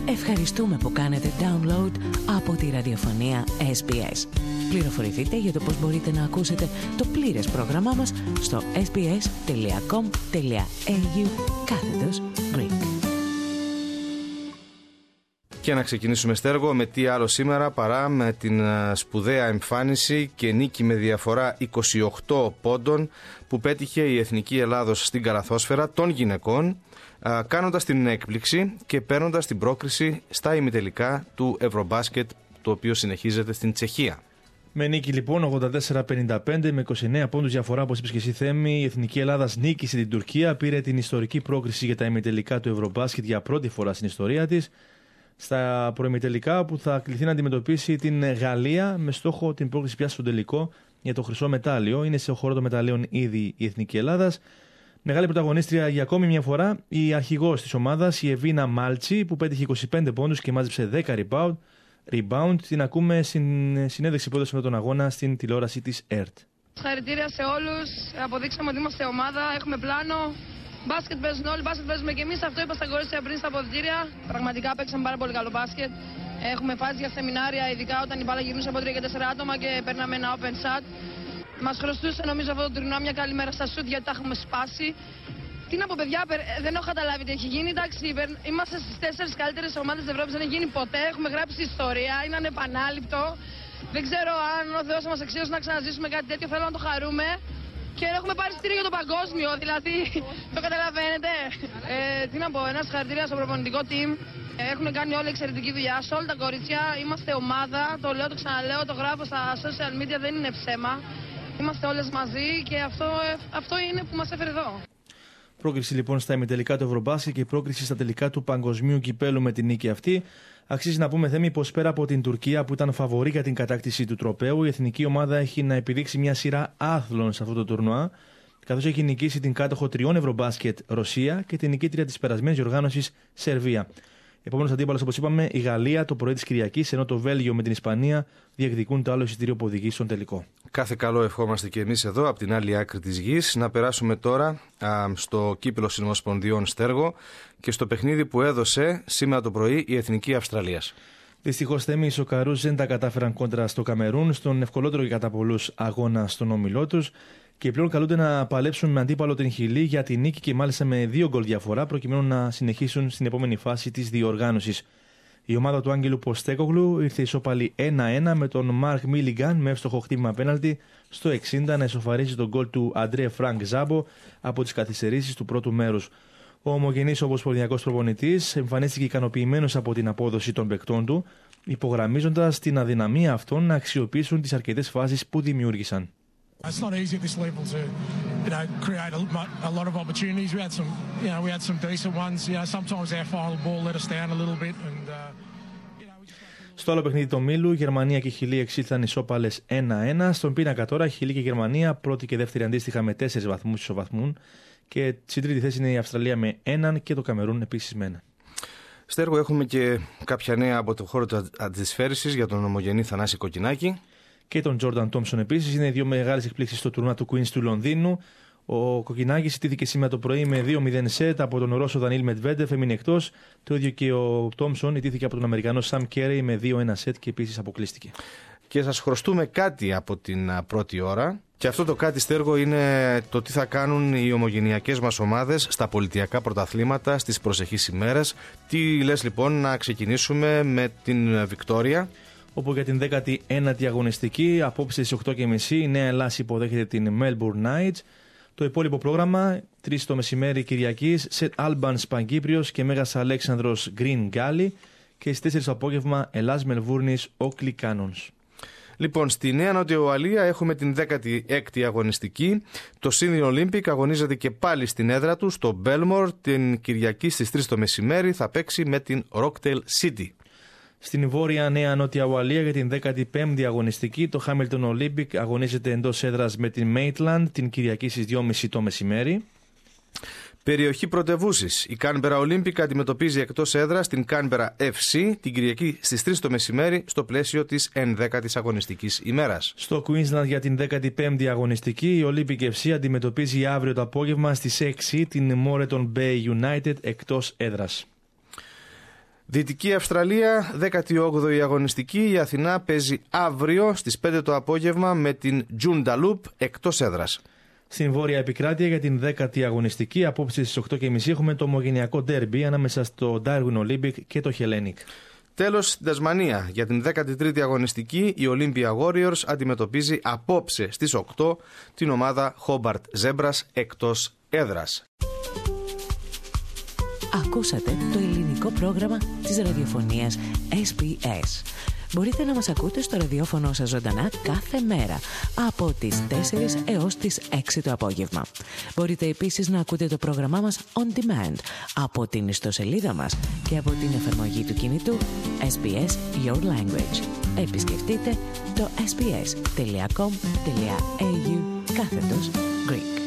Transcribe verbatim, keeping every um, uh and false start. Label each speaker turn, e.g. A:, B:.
A: Ευχαριστούμε που κάνετε download από τη ραδιοφωνία ες μπι ες. Πληροφορηθείτε για το πώς μπορείτε να ακούσετε το πλήρες πρόγραμμά μας στο sbs.com.au κάθετος Greek.
B: Και να ξεκινήσουμε, Στέργο, με τι άλλο σήμερα παρά με την σπουδαία εμφάνιση και νίκη με διαφορά είκοσι οκτώ πόντων που πέτυχε η Εθνική Ελλάδος στην καλαθόσφαιρα των γυναικών, κάνοντας την έκπληξη και παίρνοντας την πρόκριση στα ημιτελικά του Ευρωμπάσκετ, το οποίο συνεχίζεται στην Τσεχία.
C: Με νίκη λοιπόν ογδόντα τέσσερα πενήντα πέντε με είκοσι εννέα πόντους διαφορά, όπως είπες και εσύ, Θέμη, η Εθνική Ελλάδας νίκησε την Τουρκία, πήρε την ιστορική πρόκριση για τα ημιτελικά του Ευρωμπάσκετ για πρώτη φορά στην ιστορία της. Στα προημιτελικά που θα κληθεί να αντιμετωπίσει την Γαλλία με στόχο την πρόκριση πια στο τελικό για το χρυσό μετάλλιο. Είναι σε χώρο των μεταλλίων ήδη η Εθνική Ελλάδας. Μεγάλη πρωταγωνίστρια για ακόμη μια φορά η αρχηγός της ομάδας, η Εβίνα Μάλτσι, που πέτυχε είκοσι πέντε πόντους και μάζεψε δέκα rebound. rebound. Την ακούμε στην συνέντευξη που έδωσε με τον αγώνα στην τηλεόραση της ΕΡΤ.
D: Συγχαρητήρια σε όλους. Αποδείξαμε ότι είμαστε ομάδα, έχουμε πλάνο. Μπάσκετ παίζουν όλοι, μπάσκετ παίζουμε και εμείς. Αυτό είπα στα κορίτσια πριν στα αποδυτήρια. Πραγματικά παίξαμε πάρα πολύ καλό μπάσκετ. Έχουμε φάσει για σεμινάρια, ειδικά όταν η μπάλα γυρνούσε από τρία και τέσσερα άτομα και παίρναμε ένα open shot. Μας χρωστούσε νομίζω αυτό το τουρνουά μια καλή μέρα στα σουτ, γιατί τα έχουμε σπάσει. Τι να πω, παιδιά, δεν έχω καταλάβει τι έχει γίνει. Εντάξει, είμαστε στις τέσσερις καλύτερες ομάδες της Ευρώπης, δεν έχει γίνει ποτέ. Έχουμε γράψει ιστορία, είναι ανεπανάληπτο. Δεν ξέρω αν ο Θεός μας αξίωσε να ξαναζήσουμε κάτι τέτοιο, θέλω να το χαρούμε. Και έχουμε πάρει στήριο για το παγκόσμιο, δηλαδή το καταλαβαίνετε. Ε, τι να πω, ένα συγχαρητήρια στο προπονητικό team. Έχουν κάνει όλη εξαιρετική δουλειά. Σε όλα τα κορίτσια είμαστε ομάδα. Το λέω, το ξαναλέω, το γράφω στα social media, δεν είναι ψέμα. Είμαστε όλες μαζί και αυτό, αυτό είναι που μας έφερε εδώ.
C: Πρόκριση λοιπόν στα ημιτελικά του Ευρωμπάσκετ και πρόκριση στα τελικά του παγκοσμίου κυπέλου με την νίκη αυτή. Αξίζει να πούμε, Θέμη, πως πέρα από την Τουρκία που ήταν φαβορή για την κατάκτηση του τροπαίου, η εθνική ομάδα έχει να επιδείξει μια σειρά άθλων σε αυτό το τουρνουά, καθώς έχει νικήσει την κάτοχο τριών Ευρωμπάσκετ Ρωσία και την νικήτρια της περασμένης διοργάνωσης Σερβία. Επόμενος αντίπαλος, όπως είπαμε, η Γαλλία το πρωί της Κυριακής, ενώ το Βέλγιο με την Ισπανία διεκδικούν το άλλο εισιτήριο που οδηγεί στον τελικό.
B: Κάθε καλό ευχόμαστε και εμείς εδώ, από την άλλη άκρη της γης. Να περάσουμε τώρα α, στο κύπελλο Συνομοσπονδιών, Στέργο, και στο παιχνίδι που έδωσε σήμερα το πρωί η Εθνική Αυστραλίας.
C: Δυστυχώς, Θέμη, οι Σοκαρούς δεν τα κατάφεραν κόντρα στο Καμερούν, στον ευκολότερο και κατά πολλούς αγώνα στον όμιλό τους. Και πλέον καλούνται να παλέψουν με αντίπαλο την Χιλή για τη νίκη και μάλιστα με δύο γκολ διαφορά, προκειμένου να συνεχίσουν στην επόμενη φάση της διοργάνωσης. Η ομάδα του Άγγελου Ποστέκογλου ήρθε ισόπαλη ένα ένα με τον Μαρκ Μίλιγκαν με εύστοχο χτύπημα πέναλτι στο εξήντα να ισοφαρίσει τον γκολ του Αντρέ Φρανκ Ζάμπο από τις καθυστερήσεις του πρώτου μέρους. Ο ομογενής ομοσπονδιακός προπονητής εμφανίστηκε ικανοποιημένος από την απόδοση των παικτών του, υπογραμμίζοντας την αδυναμία αυτών να αξιοποιήσουν τις αρκετές φάσεις που δημιούργησαν.
E: It's not easy at this level to, you know, create a, a lot of opportunities. We had some, you know, we had some decent ones. You know, sometimes our final ball let us down a little bit. And, uh, you know, we just...
C: Στο άλλο παιχνίδι του ομίλου, Γερμανία και η Χιλή εξήλθαν ισόπαλες ένα ένα. Στον πίνακα τώρα, Χιλή και Γερμανία πρώτη και δεύτερη αντίστοιχα με τέσσερις βαθμούς ισοβαθμούν. Και στην τρίτη θέση είναι η Αυστραλία με έναν και το Καμερούν επίσης με έναν.
B: Στέργο, έχουμε και κάποια νέα από το χώρο της αντισφαίρησης για τον ομογενή Θανάση Κοκκινάκη.
C: Και τον Τζόρνταν Τόμψον επίσης. Είναι δύο μεγάλες εκπλήξεις στο τουρνουά του Queens του Λονδίνου. Ο Κοκκινάκης ιτήθηκε σήμερα το πρωί με δύο μηδέν σετ από τον Ρώσο Δανίλ Μετβέντεφ, έμεινε εκτός. Το ίδιο και ο Τόμψον ιτήθηκε από τον Αμερικανό Σαμ Κέρεϊ με δύο ένα σετ και επίσης αποκλείστηκε.
B: Και σας χρωστούμε κάτι από την πρώτη ώρα. Και αυτό το κάτι, Στέργο, είναι το τι θα κάνουν οι ομογενειακές μας ομάδες στα πολιτιακά πρωταθλήματα στις προσεχείς ημέρες. Τι λες λοιπόν να ξεκινήσουμε με την Βικτόρια,
C: όπου για την δέκατη ένατη αγωνιστική, απόψε στις οκτώ και μισή, η Νέα Ελλάς υποδέχεται την Melbourne Knights. Το υπόλοιπο πρόγραμμα, τρεις το μεσημέρι Κυριακής, Σετ Άλμπανς Παγκύπριος και Μέγας Αλέξανδρος Green Γκάλι, και στις τέσσερις το απόγευμα Ελλάς Μελβούρνης Oakley Cannons.
B: Λοιπόν, στη Νέα Νότια Ουαλία έχουμε την δέκατη έκτη αγωνιστική. Το Sydney Olympic αγωνίζεται και πάλι στην έδρα του, στο Belmore. Την Κυριακή στις τρεις το μεσημέρι θα παίξει με την Rockdale City.
C: Στην βόρεια Νέα Νότια Ουαλία για την δέκατη πέμπτη αγωνιστική, το Hamilton Olympic αγωνίζεται εντός έδρας με την Maitland την Κυριακή στις δυόμιση το μεσημέρι.
B: Περιοχή πρωτευούσης. Η Canberra Olympic αντιμετωπίζει εκτός έδρας την Canberra εφ σι την Κυριακή στις τρεις το μεσημέρι στο πλαίσιο της ενδέκατης αγωνιστικής ημέρας.
C: Στο Queensland για την δέκατη πέμπτη αγωνιστική, η Olympic εφ σι αντιμετωπίζει αύριο το απόγευμα στις έξι την Moreton Bay United εκτός έδρας.
B: Δυτική Αυστραλία, δέκατη όγδοη αγωνιστική. Η Αθηνά παίζει αύριο στις πέντε το απόγευμα με την Joondalup εκτός έδρας.
C: Στην Βόρεια Επικράτεια για την δέκατη αγωνιστική, απόψε στις οκτώ και μισή έχουμε το ομογενειακό ντέρμπι ανάμεσα στο Darwin Olympic και το Hellenic.
B: Τέλος, στην Τασμανία για την δέκατη τρίτη αγωνιστική η Olympia Warriors αντιμετωπίζει απόψε στις οκτώ την ομάδα Hobart Zebras εκτός έδρας.
A: Ακούσατε το ελληνικό πρόγραμμα της ραδιοφωνίας ες μπι ες. Μπορείτε να μας ακούτε στο ραδιόφωνο σας ζωντανά κάθε μέρα από τις τέσσερις έως τις έξι το απόγευμα. Μπορείτε επίσης να ακούτε το πρόγραμμά μας on demand από την ιστοσελίδα μας και από την εφαρμογή του κινητού ες μπι ες Your Language. Επισκεφτείτε το ες μπι ες τελεία κομ τελεία έι γιου κάθετος Greek.